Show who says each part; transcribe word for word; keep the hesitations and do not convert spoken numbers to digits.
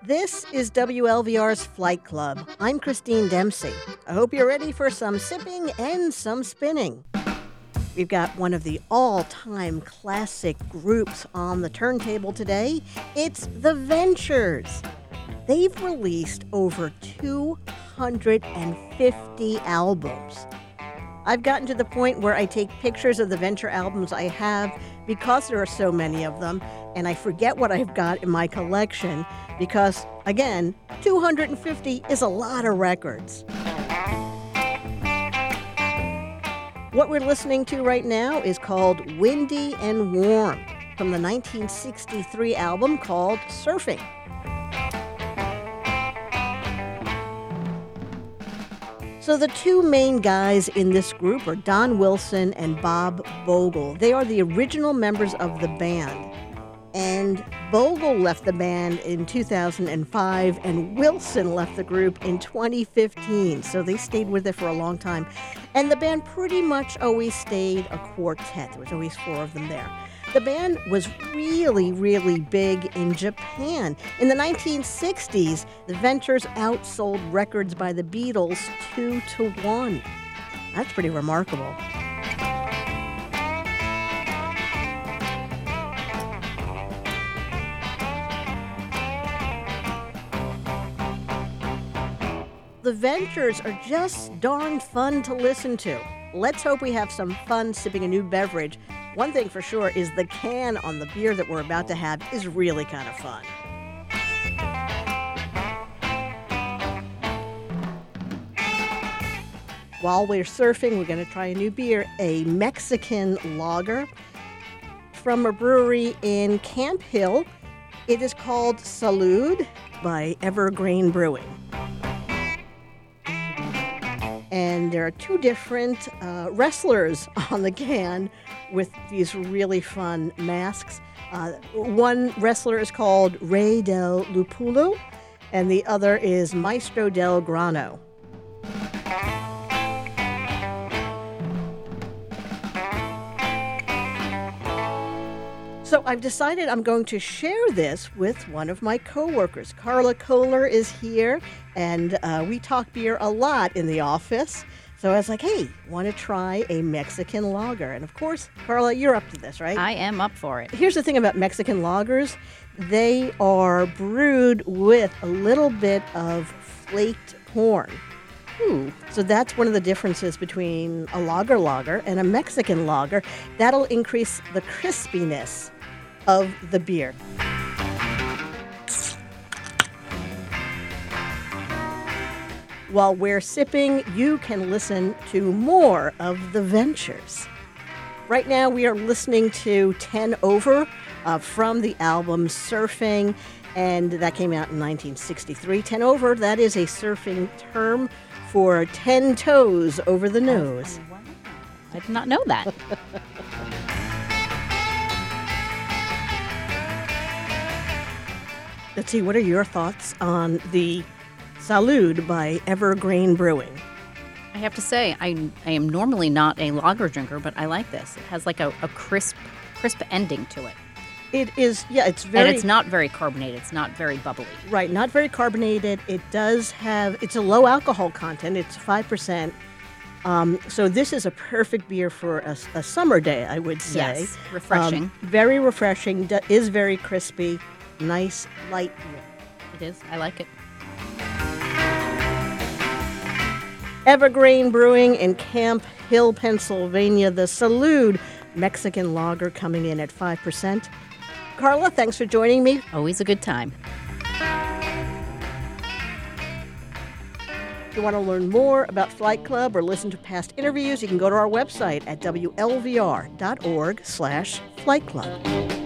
Speaker 1: This is W L V R's Flight Club. I'm Christine Dempsey. I hope you're ready for some sipping and some spinning. We've got one of the all-time classic groups on the turntable today. It's The Ventures. They've released over two hundred fifty albums. I've gotten to the point where I take pictures of the Venture albums I have because there are so many of them, and I forget what I've got in my collection because, again, two hundred fifty is a lot of records. What we're listening to right now is called Windy and Warm from the nineteen sixty-three album called Surfing. So the two main guys in this group are Don Wilson and Bob Bogle. They are the original members of the band. And Bogle left the band in two thousand five, and Wilson left the group in twenty fifteen. So they stayed with it for a long time. And the band pretty much always stayed a quartet. There was always four of them there. The band was really, really big in Japan. In the nineteen sixties, the Ventures outsold records by the Beatles two to one. That's pretty remarkable. The Ventures are just darn fun to listen to. Let's hope we have some fun sipping a new beverage. One thing for sure is the can on the beer that we're about to have is really kind of fun. While we're surfing, we're going to try a new beer, a Mexican lager from a brewery in Camp Hill. It is called Salud by Evergreen Brewing. And there are two different uh, wrestlers on the can with these really fun masks. Uh, one wrestler is called Rey del Lupulo, and the other is Maestro del Grano. So I've decided I'm going to share this with one of my coworkers. Carla Kohler is here, and uh, we talk beer a lot in the office. So I was like, hey, want to try a Mexican lager? And of course, Carla, you're up to this, right?
Speaker 2: I am up for it.
Speaker 1: Here's the thing about Mexican lagers. They are brewed with a little bit of flaked corn. Ooh. So that's one of the differences between a lager lager and a Mexican lager. That'll increase the crispiness of the beer. While we're sipping, you can listen to more of The Ventures. Right now we are listening to ten over uh, from the album Surfing, and that came out in nineteen sixty-three. ten over, that is a surfing term for ten toes over the nose.
Speaker 2: Oh, wow. I did not know that.
Speaker 1: Let's see, what are your thoughts on the Salud by Evergreen Brewing?
Speaker 2: I have to say, I I am normally not a lager drinker, but I like this. It has like a, a crisp, crisp ending to it.
Speaker 1: It is, yeah, it's very...
Speaker 2: And it's not very carbonated. It's not very bubbly.
Speaker 1: Right, not very carbonated. It does have, it's a low alcohol content. It's five percent. Um, so this is a perfect beer for a, a summer day, I would say.
Speaker 2: Yes, refreshing.
Speaker 1: Um, very refreshing, d- is very crispy, nice, light beer.
Speaker 2: It is. I like it.
Speaker 1: Evergreen Brewing in Camp Hill, Pennsylvania. The Salud Mexican lager coming in at five percent. Carla, thanks for joining me.
Speaker 2: Always a good time.
Speaker 1: If you want to learn more about Flight Club or listen to past interviews, you can go to our website at W L V R dot org slash Flight Club.